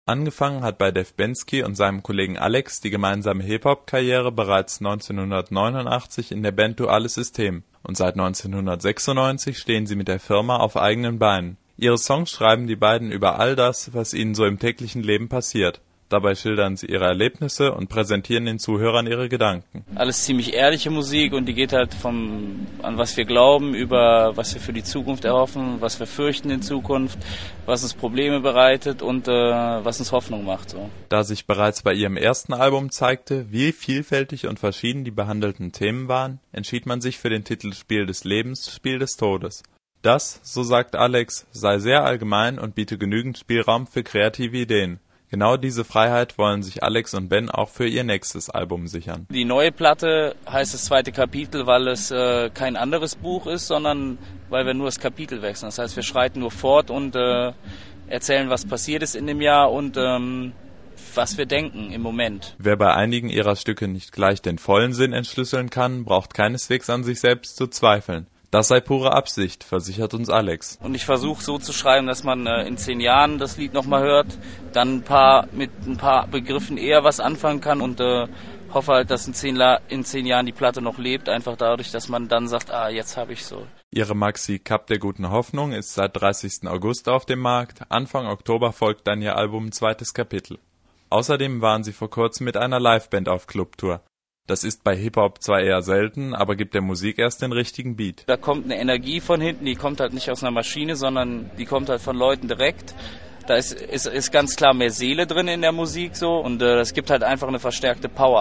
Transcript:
Angefangen hat bei Dave Bensky und seinem Kollegen Alex die gemeinsame Hip-Hop-Karriere bereits 1989 in der Band Duales System und seit 1996 stehen sie mit der Firma auf eigenen Beinen. Ihre Songs schreiben die beiden über all das, was ihnen so im täglichen Leben passiert. Dabei schildern sie ihre Erlebnisse und präsentieren den Zuhörern ihre Gedanken. Alles ziemlich ehrliche Musik und die geht halt an was wir glauben, über was wir für die Zukunft erhoffen, was wir fürchten in Zukunft, was uns Probleme bereitet und was uns Hoffnung macht. So. Da sich bereits bei ihrem ersten Album zeigte, wie vielfältig und verschieden die behandelten Themen waren, entschied man sich für den Titel Spiel des Lebens, Spiel des Todes. Das, so sagt Alex, sei sehr allgemein und biete genügend Spielraum für kreative Ideen. Genau diese Freiheit wollen sich Alex und Ben auch für ihr nächstes Album sichern. Die neue Platte heißt das zweite Kapitel, weil es kein anderes Buch ist, sondern weil wir nur das Kapitel wechseln. Das heißt, wir schreiten nur fort und erzählen, was passiert ist in dem Jahr und was wir denken im Moment. Wer bei einigen ihrer Stücke nicht gleich den vollen Sinn entschlüsseln kann, braucht keineswegs an sich selbst zu zweifeln. Das sei pure Absicht, versichert uns Alex. Und ich versuche so zu schreiben, dass man in 10 Jahren das Lied nochmal hört, dann mit ein paar Begriffen eher was anfangen kann und hoffe halt, dass in 10 Jahren die Platte noch lebt, einfach dadurch, dass man dann sagt, jetzt habe ich so. Ihre Maxi Cup der guten Hoffnung ist seit 30. August auf dem Markt, Anfang Oktober folgt dann ihr Album Zweites Kapitel. Außerdem waren sie vor kurzem mit einer Liveband auf Clubtour. Das ist bei Hip-Hop zwar eher selten, aber gibt der Musik erst den richtigen Beat. Da kommt eine Energie von hinten, die kommt halt nicht aus einer Maschine, sondern die kommt halt von Leuten direkt. Da ist ganz klar mehr Seele drin in der Musik so und es gibt halt einfach eine verstärkte Power.